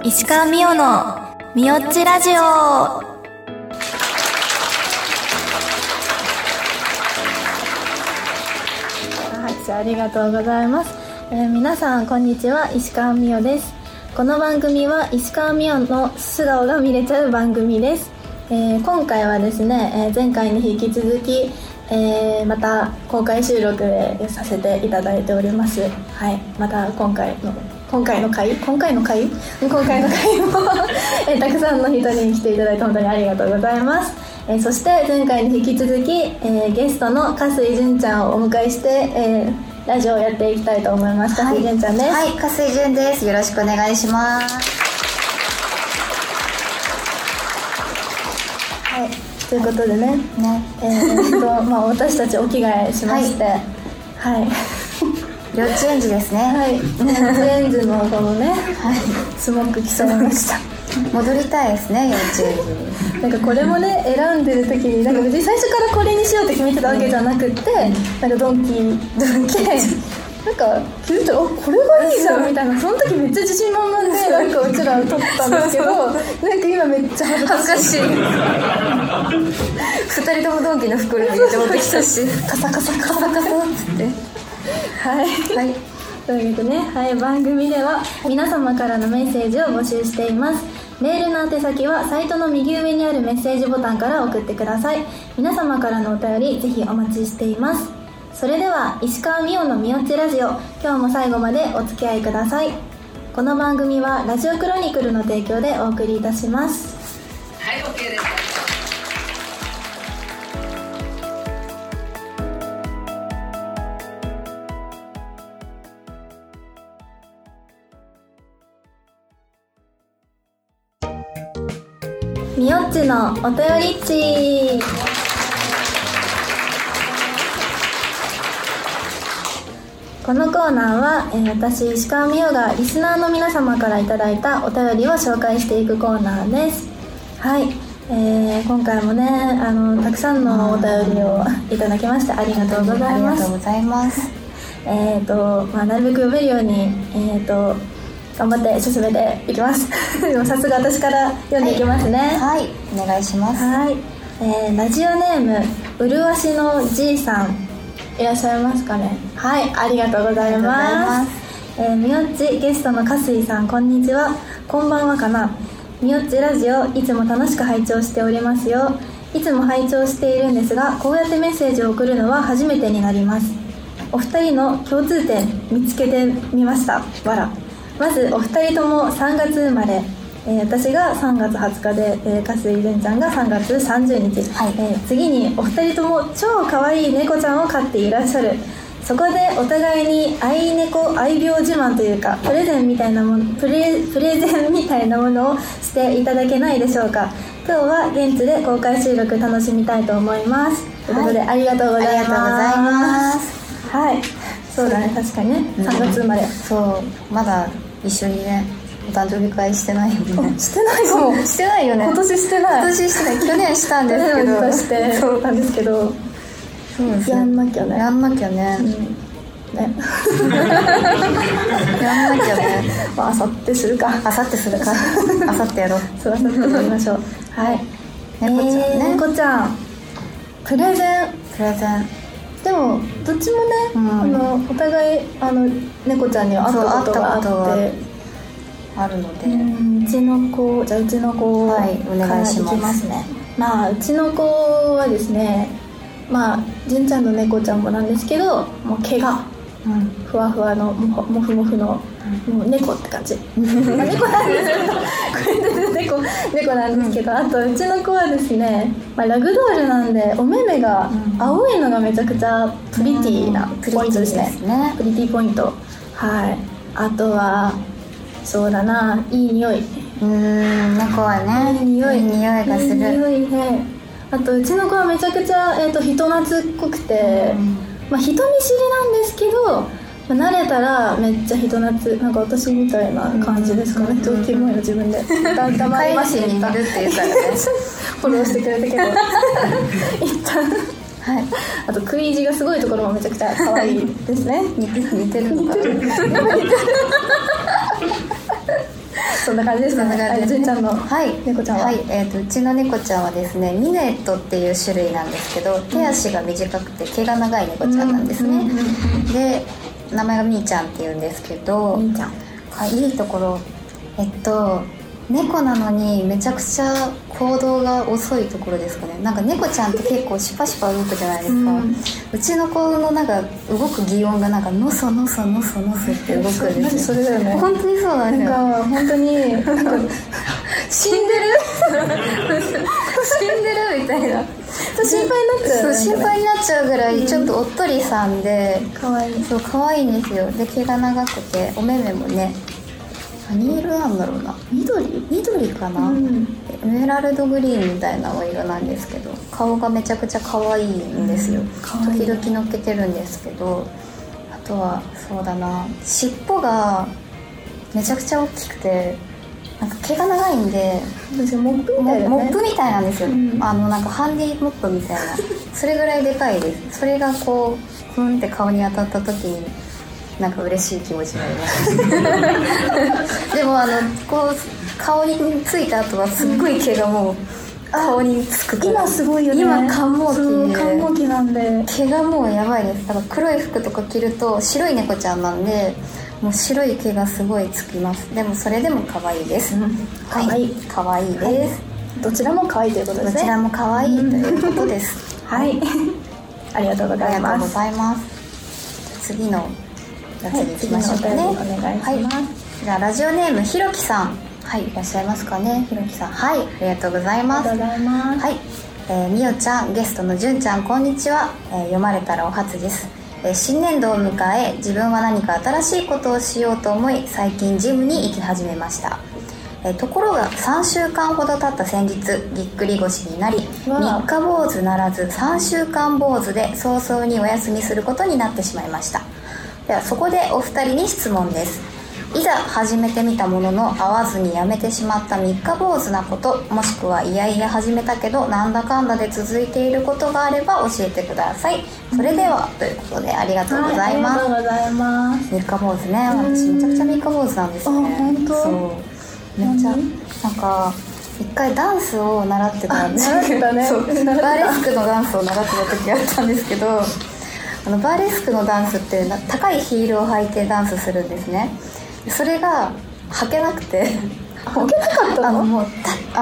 石川美代のみよっちラジオ。はい、ありがとうございます。皆さんこんにちは、石川美代です。この番組は石川美代の素顔が見れちゃう番組です。今回はですね、前回に引き続き、また公開収録でさせていただいております。はい、また今回の回もたくさんの人に来ていただいて本当にありがとうございます。そして前回に引き続き、ゲストの加水純ちゃんをお迎えして、ラジオをやっていきたいと思います。加水純ちゃんです。 はい、加水純です。よろしくお願いします。 はい、ということでね、私たちお着替えしまして、はい、 幼稚園児ですね。 はい、幼稚園児のこのね、はい、スモック着せました戻りたいですね、幼稚園児なんかこれもね、選んでる時になんか別に最初からこれにしようって決めてたわけじゃなくって、なんかドンキなんか気づいたら、これがいいじゃんみたいな、その時めっちゃ自信満々でなんかうちら撮ったんですけどなんか今めっちゃ恥ずかしい 2人ともドンキの袋に入れて持ってきたしカサカサっつってはい、はい、というわけでね、はい、番組では皆様からのメッセージを募集しています。メールの宛先はサイトの右上にあるメッセージボタンから送ってください。皆様からのお便りぜひお待ちしています。それでは石川美代のみよっちラジオ、今日も最後までお付き合いください。この番組はラジオクロニクルの提供でお送りいたします。 はい、 OK です。 みよっちのお便りっち。このコーナーは、私石川美代がリスナーの皆様からいただいたお便りを紹介していくコーナーです。はい、今回もね、たくさんのお便りをいただきましてありがとうございます。 ありがとうございます。 なるべく読めるように頑張って進めていきますでもさすが私から読んでいきますね。 はい、お願いします。 はい、ラジオネームうるわしのじいさん、いらっしゃいますかね。はい、ありがとうございます。みよっちゲストの加水さん、こんにちは、こんばんはかな。みよっちラジオいつも楽しく拝聴しておりますよ。いつも拝聴しているんですが、こうやってメッセージを送るのは初めてになります。お二人の共通点見つけてみました。わら。まずお二人とも3月生まれ、私が3月20日で、加水純ちゃんが3月30日、はい、次にお二人とも超可愛い猫ちゃんを飼っていらっしゃる。そこでお互いに愛病自慢というかプレゼンみたいなものをしていただけないでしょうか。今日は現地で公開収録楽しみたいと思います、はい、ということでありがとうございます。 ありがとうございます。 はい、そうだね、確かにね、3月生まれ、 そう、まだ一緒にねお誕生日会してないよね。 してないかも。 してないよね。 今年してない。 去年したんですけどしてたんですけど、 そうです、 やんなきゃね、 ね、 やんなきゃねまああさってするかあさってやろうそう、あさってやりましょうはい、猫ちゃんプレゼンでもどっちもね、お互い猫ちゃんには会ったことがあってあるので、 うちの子からいきますね。まあうちの子はですね、まあ純ちゃんの猫ちゃんもなんですけど、もう毛が、ふわふわのもふもふの、もう猫って感じ猫なんですけどこれで猫なんですけど、あとうちの子はですね、ラグドールなんでお目目が青いのがめちゃくちゃプリティなポイントですね。プリティポイント。はい、あとはそうだな、いい匂い。 猫はね、いい匂いがする。いい匂いね。あとうちの子はめちゃくちゃ、人懐っこくて、人見知りなんですけど、慣れたらめっちゃ人懐、なんか私みたいな感じですかね。ちょっとキモいの自分でだまりましに似るって言ったらねフォローしてくれたけど一旦はい、あと食い意地がすごいところもめちゃくちゃ可愛いですね。 似てるのかな。 そそんな感じですかね。じゅんちゃんの猫ちゃんは、 はい、うちの猫ちゃんはですね、ミネットっていう種類なんですけど、手足が短くて毛が長い猫ちゃんなんですね。で、名前がみーちゃんっていうんですけど、 みーちゃんいいところ、猫なのにめちゃくちゃ行動が遅いところですかね。なんか猫ちゃんって結構シュパシュパ動くじゃないですか。うちの子のなんか動く擬音がなんかノソノソノソノソって動くんですよ。 マジそれだよね。 本当にそうなんですよ。 なんか本当になんか死んでるみたいな。 心配になっちゃう、ね、 心配になっちゃうぐらいちょっとおっとりさんで、 可愛い。 そう可愛いんですよ。で毛が長くてお目目もね、何色なんだろうな、緑かな、エメラルドグリーンみたいなお色なんですけど、顔がめちゃくちゃ可愛いんですよ。時々乗っけてるんですけど、あとはそうだな、尻尾がめちゃくちゃ大きくて、なんか毛が長いんでモップみたいだね。 モップみたいなんですよ、なんかハンディモップみたいなそれぐらいでかいです。それがこうふんって顔に当たった時になんか嬉しい気持ちになりますでもこう顔についた後はすっごい毛がもう顔につくから、 今すごいよね。 今寒毛期で、 寒毛期なんで毛がもうやばいです。だから黒い服とか着ると、白い猫ちゃんなんでもう白い毛がすごいつきます。でもそれでも可愛いです、 可愛い可愛いです、 どちらも可愛いということですね。 どちらも可愛いということですはいありがとうございます。 ありがとうございます。次のやつに行きましょうかね。 お願いします。 じゃあラジオネームひろきさん、はい、いらっしゃいますかね。ひろきさん、はい、ありがとうございます。 ありがとうございます。 はい、みおちゃん、ゲストのじゅんちゃん、こんにちは。読まれたらお初です。新年度を迎え、自分は何か新しいことをしようと思い、最近ジムに行き始めました。ところが3週間ほど経った先日、ぎっくり腰になり、3日坊主ならず3週間坊主で早々にお休みすることになってしまいました。ではそこでお二人に質問です。いざ始めてみたものの合わずにやめてしまった3日坊主なこと、もしくはいやいや始めたけどなんだかんだで続いていることがあれば教えてください。それでは、ということでありがとうございます。 ありがとうございます。 3日坊主ね、私めちゃくちゃ3日坊主なんですよね。 本当？ そうめっちゃなんか一回ダンスを習ってたんですけど、ね、そうバーレスクのダンスを習ってた時があったんですけど、バーレスクのダンスって高いヒールを履いてダンスするんですね。それが履けなくて履けなかったの？ もう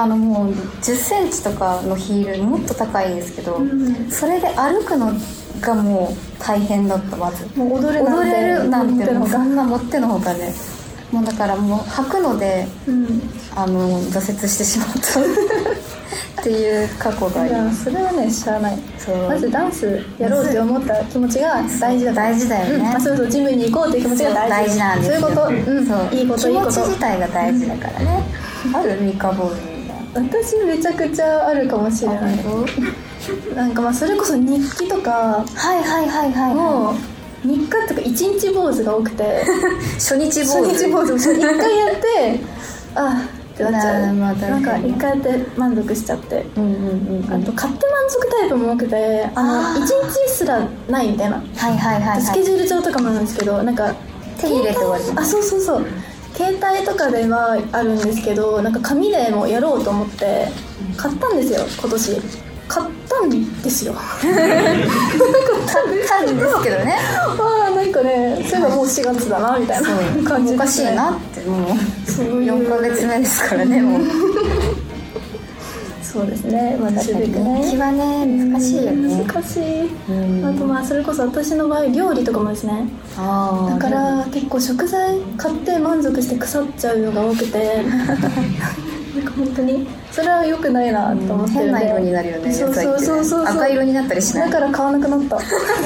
10センチとかのヒール、もっと高いんですけど、それで歩くのがもう大変だった。まずもう踊れなんてもうそんなもってのほかで、もうだからもう履くので、挫折してしまったっていう過去があります。 それはね、知らない。 そうまずダンスやろうって思った気持ちが大事だ。 大事だよね。 そうそう、ジムに行こうっていう気持ちが大事なんですよ。 そういうこと、そういいこと、いいこと。 気持ち自体が大事だからね。ある三日坊主みたいな。 私めちゃくちゃあるかもしれない。なんかそれこそ日記とか、もう3日とか1日坊主が多くて初日坊主 1回やってってなっちゃう。なんか1回やって満足しちゃって、あと買って満足タイプも多くて、1日すらないみたいな、スケジュール帳とかもあるんですけど、なんか手に入れて終わり。 そう携帯とかではあるんですけど、なんか紙でもやろうと思って買ったんですよ。今年買ったんですよ買ったんですけどねなんかね、そういえばもう4月だなみたいな感じで、 おかしいなって。もう4ヶ月目ですからね、もうそうですね。 確かに人気はね、難しいよね。 難しい。あとそれこそ私の場合料理とかもですね。だから結構食材買って満足して腐っちゃうのが多くてなんか本当にそれは良くないなと思ってるんで、 変な色になるよね。 そう赤色になったりしない。 だから買わなくなった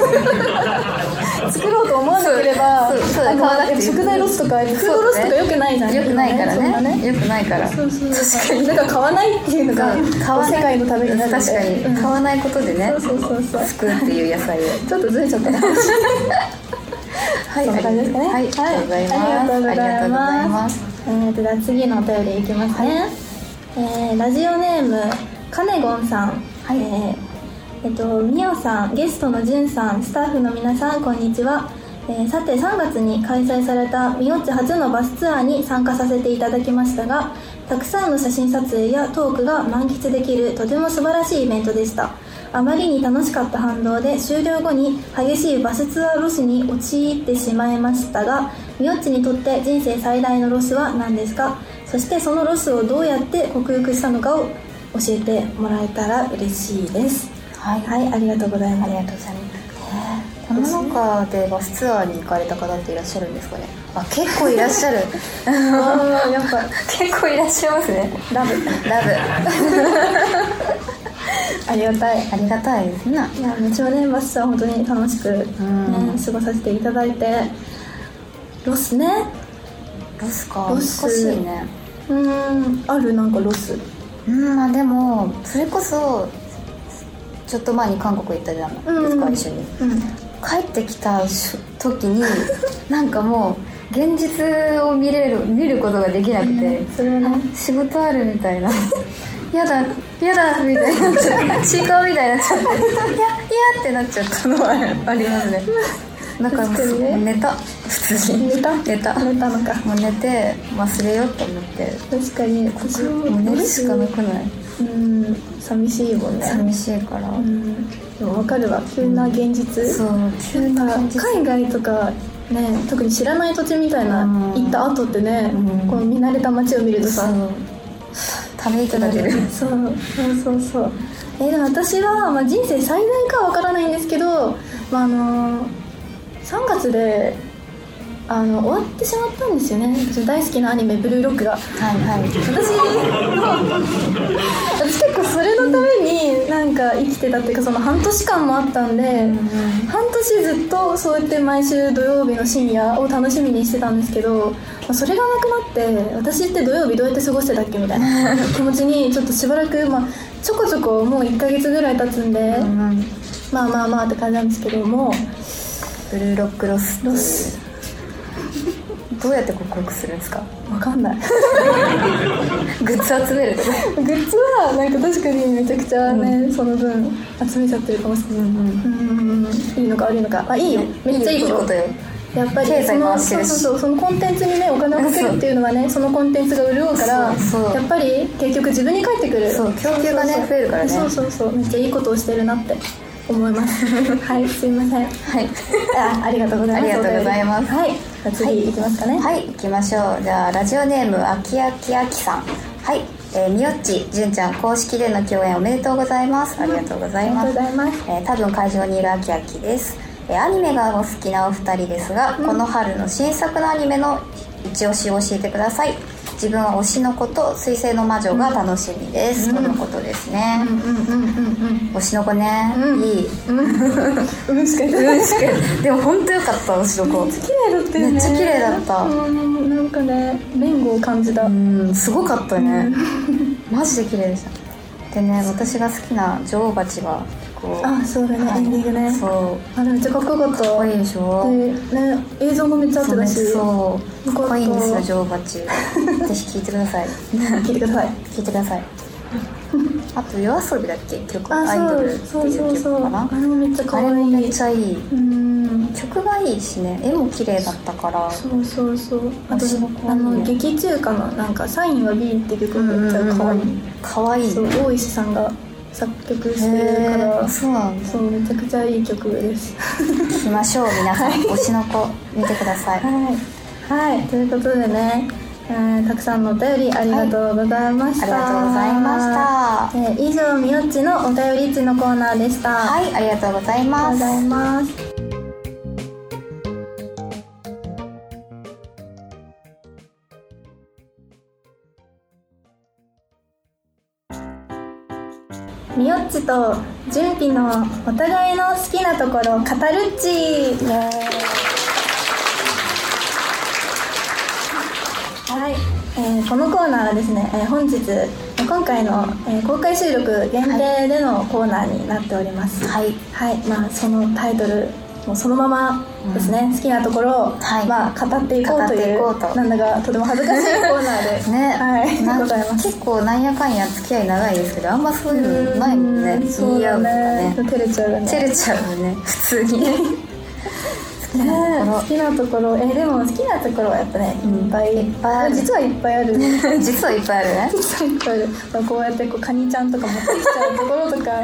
作ろうと思わなければ買わなくていい。 食材ロスとかフードロスとか良くないじゃん。 良くないからね。良くないから。 確かに。だから買わないっていうのが世界のためになるので、 確かに買わないことでね、 そう作るっていう野菜をちょっとずれちゃったねはい、そんな感じですかね。 はい、ありがとうございます。 では次のお便りいきますね。ラジオネームカネゴンさん、みおさん、ゲストのじゅんさん、スタッフの皆さん、こんにちは。 さて3月に開催されたみよっち初のバスツアーに参加させていただきましたが、たくさんの写真撮影やトークが満喫できるとても素晴らしいイベントでした。あまりに楽しかった反動で終了後に激しいバスツアーロスに陥ってしまいましたが、みよっちにとって人生最大のロスは何ですか？そしてそのロスをどうやって克服したのかを教えてもらえたら嬉しいです。はい、はい、ありがとうございます。 ありがとうございます。この中でバスツアーに行かれた方っていらっしゃるんですかね？あ、結構いらっしゃる。 あ、やっぱ結構いらっしゃいますね。 ラブありがたい、 ありがたいですね。 いや、もちろんね、バスツアー本当に楽しく、ね、過ごさせていただいて。ロスね。 ロスか、難しいね。 ある？なんかロス。 まあでもそれこそちょっと前に韓国行ったじゃないですか、一緒に、帰ってきた時になんかもう現実を見ることができなくて、 それはね、 仕事あるみたいなやだみたいになっちゃってちいかわみたいになっちゃっていやってなっちゃったのはありますね。だからもう寝た、普通に寝たのか。もう寝て忘れようと思って。 確かに私も寝るしかなくない？ 寂しいもんね。 寂しいから。 でも分かるわ、急な現実。そう、急な現実。海外とかね、特に知らない土地みたいな行った後ってね、この見慣れた街を見るとさ、 ため息が出る。 そうでも私は、人生最大かは分からないんですけど、3月で終わってしまったんですよね。大好きなアニメブルーロックが。私結構それのためになんか生きてたっていうか、その半年間もあったんで、半年ずっとそうやって毎週土曜日の深夜を楽しみにしてたんですけど、それがなくなって、私って土曜日どうやって過ごしてたっけみたいな気持ちにちょっとしばらく、ちょこちょこもう1ヶ月ぐらい経つんで、まあって感じなんですけども、 ブルーロックロスどうやって克服するんですか？ 分かんないグッズ集めるとか。 グッズはなんか確かにめちゃくちゃね、その分集めちゃってるかもしれない。いいのか悪いのか。いいよ、めっちゃいいことよ。やっぱり経済回してるし、 そのコンテンツにねお金をかけるっていうのはね、そのコンテンツが潤うから、やっぱり結局自分に返ってくる。 そう、供給がね増えるからね。 そうめっちゃいいことをしてるなって思いますはい、すいません。はい、ありがとうございます。 ありがとうございます。 はい、次行きますかね。 はい、行きましょう。じゃあラジオネームあきあきあきさん。はい、みよっちじゅんちゃん公式での共演おめでとうございます。ありがとうございます。多分会場にいるあきあきです。アニメがお好きなお二人ですが、この春の新作のアニメの一押しを教えてください。自分は推しの子と水星の魔女が楽しみです、とのことですね。推しの子ね、いい。 しか言ってでも本当よかった、推しの子。 めっちゃ綺麗だったよね。 めっちゃ綺麗だった。 なんかね、弁護を感じた。 すごかったね。マジで綺麗でした。でね、私が好きな女王蜂はそうだね、エンディングね。 そうめっちゃかっこよかった。 かっこいいでしょ。 でね、映像もめっちゃあってたし、 そうかっこいいんですよ、女王蜂。ぜひ聴いてください。 聴いてください。 あと夜遊びだっけ、曲アイドルっていう曲かな。 あれもめっちゃ可愛い。 あれもめっちゃいい。曲がいいしね、絵も綺麗だったから。 そうあと劇中歌のなんかサインは B って曲もめっちゃ可愛い。そう、大石さんが作曲してるから、 そうなんだ。 そう、めちゃくちゃいい曲です聴きましょう、皆さん。推しの子見てください。 はい、ということでね、たくさんのお便りありがとうございました。 ありがとうございました。以上、みよっちのお便りっちのコーナーでした。 はい、ありがとうございます。 みよっちとじゅんぴのお互いの好きなところ語るっち。はい、このコーナーはですね、今回の、公開収録限定でのコーナーになっております。はい、そのタイトルもうそのままですね、好きなところを、語っていこうという、なんだかとても恥ずかしいコーナーでね、ございます。 結構なんやかんや付き合い長いですけど、あんまそういうのないもんね。 そうだね、照れちゃうよね。 普通に好き好きなところでも好きなところはやっぱねいっぱいある。実はいっぱいある実はいっぱいあるね。 実はいっぱいある。こうやってカニちゃんとか持ってきちゃうところとか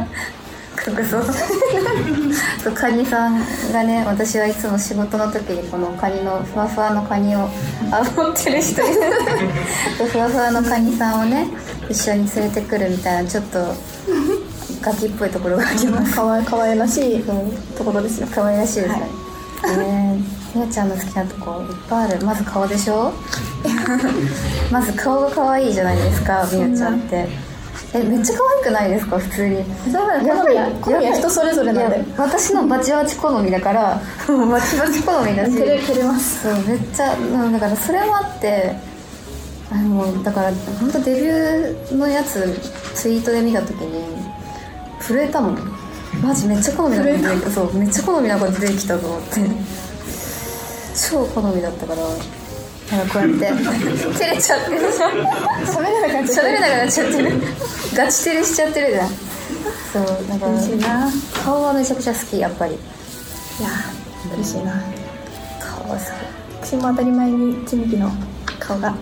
そうカニさんがね、私はいつも仕事の時にこのカニのふわふわのカニを持ってる人いるふわふわのカニさんをね一緒に連れてくるみたいな、ちょっとガキっぽいところがあります。 かわいらしいところですよ。 かわいらしいですね、みおちゃんの好きなとこいっぱいある。まず顔でしょまず顔が可愛いじゃないですか、みおちゃんって。めっちゃ可愛くないですか普通に。 好みは人それぞれなんで、 私のバチバチ好みだからバチバチ好みだし照れます。 そうめっちゃだからそれもあってもうだから本当デビューのやつツイートで見た時に震えたもん。マジめっちゃ好みな子出てきた。そうめっちゃ好みな子出てきたと思って超好みだったから、なんかこうやって照れちゃってるじゃん。喋れなくなっちゃってるガチ照れしちゃってるじゃん。そうだから嬉しいな。 顔はめちゃくちゃ好き、やっぱり。いや嬉しいな。 顔は好き。私も当たり前にちみきの顔が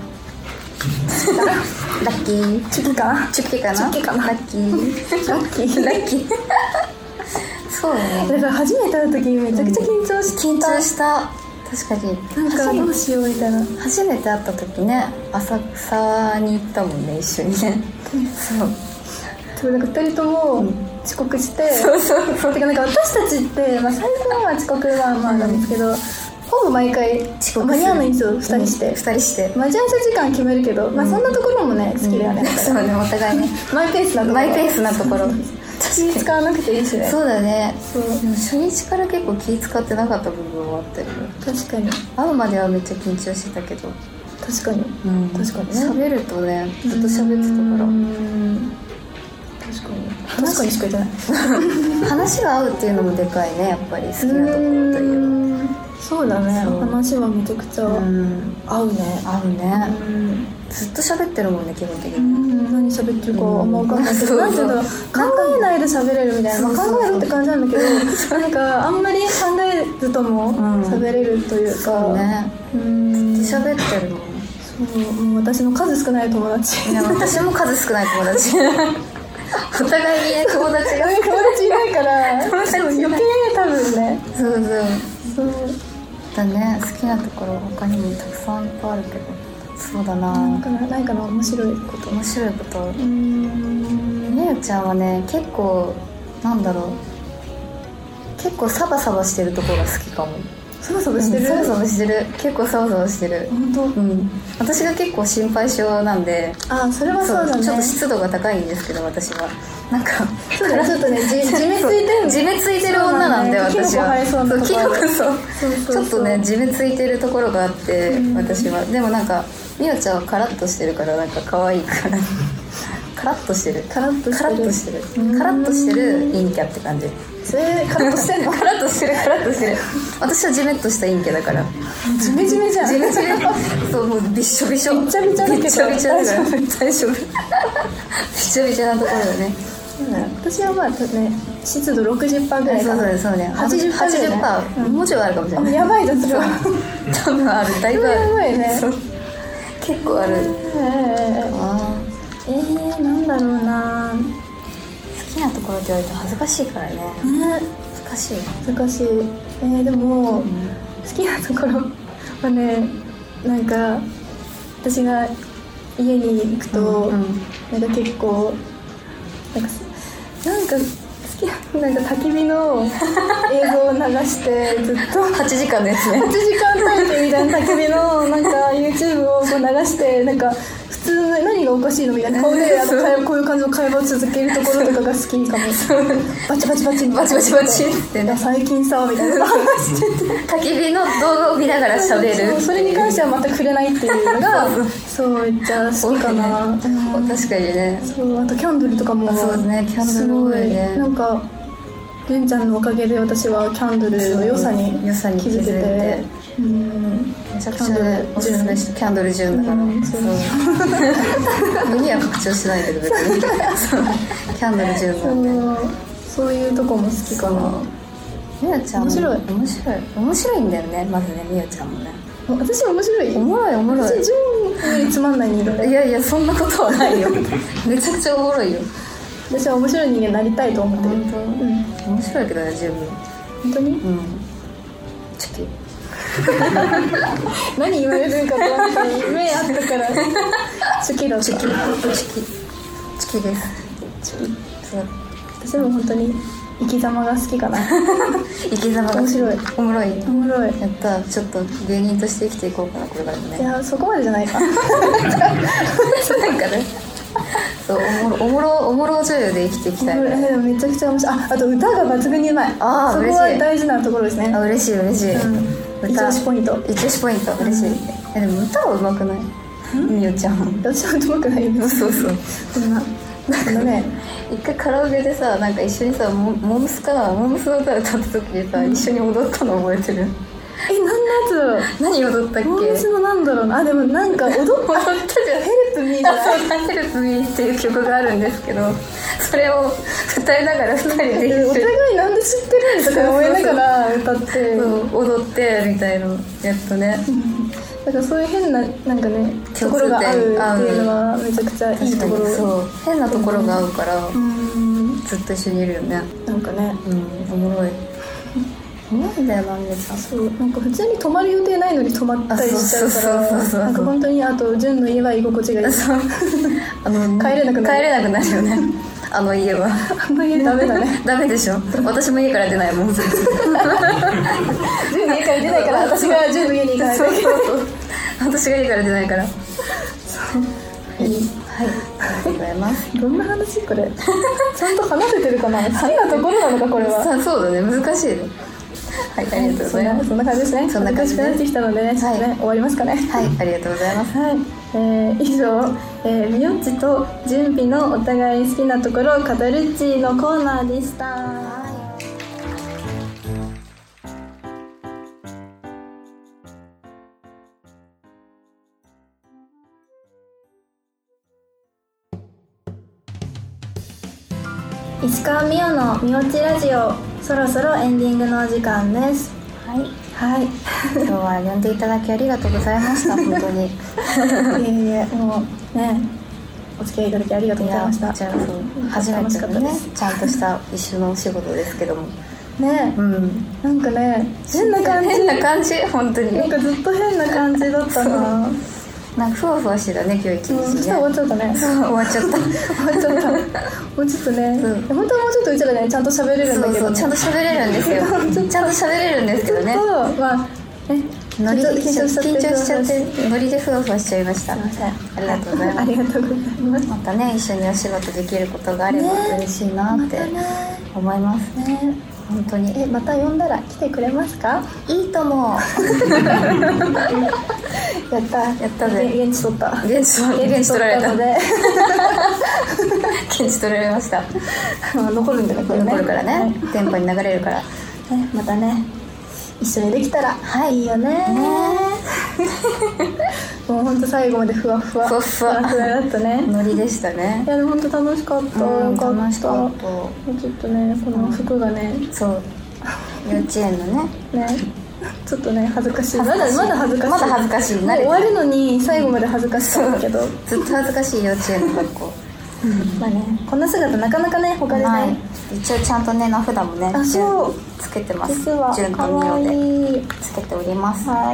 ラッキー。 チュキかな。 チュキかな。 チュキかな。 ラッキー。ラッキー。ラッキー。そうね。 だから初めて会う時めちゃくちゃ緊張した。 確かに。 なんかどうしようみたいな。 初めて会った時ね、浅草に行ったもんね、一緒にね。 そう。なんか2人とも遅刻して。そう。てかなんか私たちって、最初の遅刻はなんですけど。ほぼ毎回遅刻間に合わないんですよ。2人して待ち合わせ時間決めるけど、そんなところもね好きだよね。 そうね、お互いねマイペースなところ気使わなくていいしね。 そうだね。でも初日から結構気使ってなかった部分もあったよね。 確かに。 会うまではめっちゃ緊張してたけど、 確かにね。 喋るとね、ずっと喋ってたから確かにしか言ってない話が合うっていうのもでかいね、やっぱり好きなところといえば。 そうだね。話はめちゃくちゃ合うね。 ずっと喋ってるもんね、基本的に。 何喋ってるかあんま分かんないけど、なんていうの、考えないで喋れるみたいな。考えるって感じなんだけど、なんかあんまり考えずとも喋れるというか、ずっと喋ってるもん。 もう私の数少ない友達。 いや、私も数少ない友達。お互いにね、友達いないから余計多分ね。そうだね。好きなところ他にもたくさんいっぱいあるけど、そうだな。 ないかな、面白いこと。 みおちゃんはね、結構なんだろう、結構サバサバしてるところが好きかも。 サバサバしてる。 結構サバサバしてる。 本当。 私が結構心配性なんで。 それはそうだね。 ちょっと湿度が高いんですけど、私はなんかそうだ、ちょっとね、 地めついてる女なんで、私はキノコちょっとね、地めついてるところがあって、私は。でもなんかみおちゃんはカラッとしてるから、なんか可愛いからカラッとしてる陰キャって感じ。 カラッとしてんの？ カラッとしてる。私はジメッとした陰キャだから。 ジメジメじゃん。 そう、もうびっしょびしょ。 びちゃびちゃだけど大丈夫。びちゃびちゃなところだね。 私はね、湿度 60% ぐらいかな。 そうね。 80%。 もうちょいあるかもしれない。 やばいぞ、それは。 多分ある。だいぶある。 やばいね。 結構ある。 なんだろうな。 好きなところって言われて恥ずかしいからね。難しい。 でも、好きなところはね、なんか私が家に行くと、なんか結構なんか好きな、なんか焚き火の映像を流してずっと 8時間のやつね。 8時間体験みたいな焚き火のなんか YouTube をこう流して、なんか普通の何がおかしいのみたいな顔でこういう感じの会話を続けるところとかが好きかも。バチバチってね、最近さみたいな話してて、 焚き火の動画を見ながら喋る。 それに関しては全く触れないっていうのがそうめっちゃ好きかな。 確かにね。 あとキャンドルとかもそうね、キャンドル多いね。 なんか純ちゃんのおかげで私はキャンドルの良さに気づけて、 めちゃくちゃおすすめして、キャンドル純だから。世には拡張しないけど別にキャンドル純なんで、 そういうとこも好きかな。 みおちゃん面白いんだよね。まずね、みおちゃんもね、 私面白い。 おもろい私純よりつまんない人間。 いやそんなことはないよめちゃくちゃおもろいよ。 私は面白い人間になりたいと思ってる。 本当、面白いけどね、十分。 本当に、 チキ何言われるんかと思って目あったからチキだった。チキです。そう、 私も本当に生き様が好きかな生き様が面白い。 おもろい。 やった。 ちょっと芸人として生きていこうかな、これからもね。 いや、そこまでじゃないかなんかね、そう、おもろ女優で生きていきたい。 めちゃくちゃ面白い。あと歌が抜群にうまい。そこは大事なところですね。 嬉しい、 一押しポイント嬉しい。でも歌はうまくない？みおちゃん。 私はうまくないよね。 そうね、 一回カラオケでさ、なんか一緒にさ、モームスの歌歌った時にさ、一緒に踊ったの覚えてる？ 何のやつだろう。 何踊ったっけ？ 私のなんだろうな。でもなんか踊ったじゃん。ヘルプミーじゃない？ ヘルプミーっていう曲があるんですけど、それを歌いながら2人でお互いなんで知ってるんとか思いながら歌って踊ってみたいなやつとね。 だからそういう変ななんかねところが合うっていうのはめちゃくちゃいいところ。 そう、変なところが合うからずっと一緒にいるよね。 なんかね、 おもろい。なんだよな、みおちゃん。 そう、なんか普通に泊まる予定ないのに泊まったりしちゃうから、なんか本当にあと純の家は居心地がいい。帰れなくなるよねあの家は。 あの家ダメだね。 ダメでしょ。私も家から出ないもん。 純の家から出ないから私が純の家に行かないと。 私が家から出ないから。はい、ありがとうございます。 どんな話これ？ちゃんと話せてるかな？好きなところなのかこれは。 そうだね、難しいね。はい、ありがとうございます。 そんな感じですね。 そんな感じで難しくなってきたのでね、終わりますかね。 はい、ありがとうございます。 はい、以上、みよっちと準備のお互い好きなところを語るっちのコーナーでした。石川美代のみおっちラジオ、そろそろエンディングのお時間です。 はい、今日は呼んでいただきありがとうございました本当に。 いえもうね、お付き合いいただきありがとうございました。 こちらこそ初めてのね、ちゃんとした一緒のお仕事ですけどもね、なんかね、変な感じ本当に。なんかずっと変な感じだったな。 なんかふわふわしてたね、今日一日ね。 終わっちゃったね。 終わっちゃったもうちょっとね、本当はもうちょっとうちらねちゃんと喋れるんだけど、 ちゃんと喋れるんですよ。ちゃんと喋れるんですけどね。 まあね、 ノリで緊張しちゃってノリでふわふわしちゃいました。すいません、ありがとうございます。 ありがとうございます。 またね、一緒にお仕事できることがあれば嬉しいなって思いますね。本当に。 また呼んだら来てくれますか？ いいとも。 やったぜ。現地取った。 現地取られたので現地取られました。 残るんだから残るからね、電波に流れるから、 またね一緒にできたらいいよね。もう本当最後までふわふわだったね。 ノリでしたね。 いやでも本当楽しかった。 楽しかった。 ちょっとね、この服がね、 そう幼稚園のねちょっとね恥ずかしい。まだ恥ずかしい。終わるのに最後まで恥ずかしかったけど、 ずっと恥ずかしい幼稚園の学校。 まあね、こんな姿なかなかね他でね。 一応ちゃんとね名札もねつけてます。 実はかわいいつけております。 はい。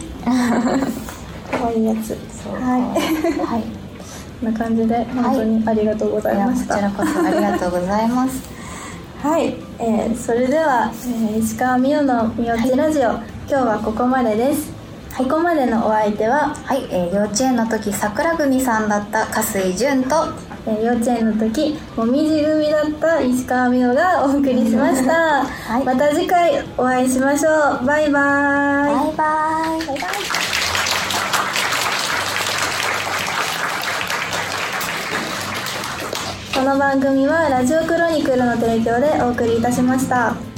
かわいいやつ。はい。こんな感じで本当にありがとうございました。 こちらこそありがとうございます。 はい、それでは、石川美代のみおっちラジオ、今日はここまでです。ここまでのお相手は、 幼稚園の時桜組さんだった粕井純と、 幼稚園の時もみじ組だった石川美代がお送りしました。また次回お会いしましょう。バイバイ。この番組はラジオクロニクルの提供でお送りいたしました。